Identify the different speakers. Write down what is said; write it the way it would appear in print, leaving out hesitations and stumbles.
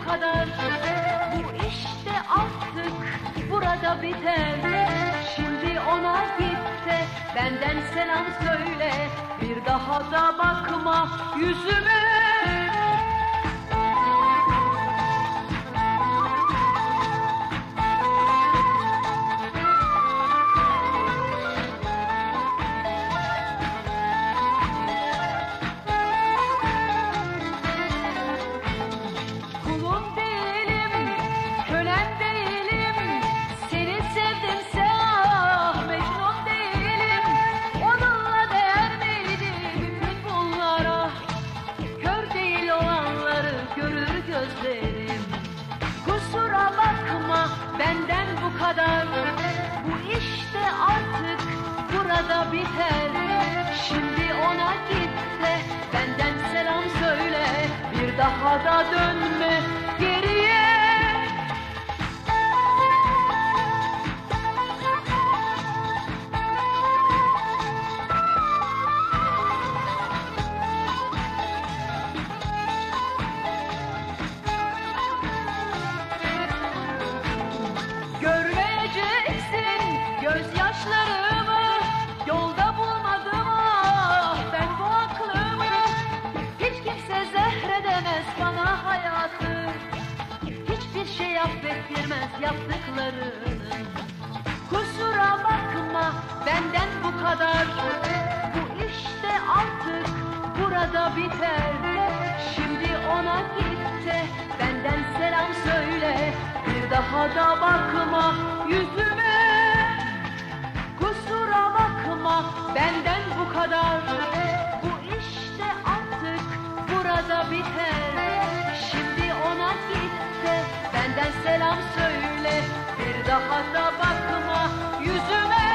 Speaker 1: kadar. Bu işte artık burada biter. Şimdi ona git de benden selam söyle. Bir daha da bakma yüzüme. Kusura bakma benden bu kadar. Bu işte artık burada biter. Şimdi ona git de benden selam söyle. Bir daha da dönme geriye. Gözyaşlarımı yolda bulmadım ah ben bu aklımı. Hiç kimse zehredemez bana hayatı. Hiçbir şey affettirmez yaptıklarını. Kusura bakma benden bu kadar. Bu işte artık burada biter. Şimdi ona git de benden selam söyle. Bir daha da bakma yüzüme. Kusura bakma benden bu kadar. Bu işte artık burada biter. Şimdi ona git de benden selam söyle. Bir daha da bakma yüzüme.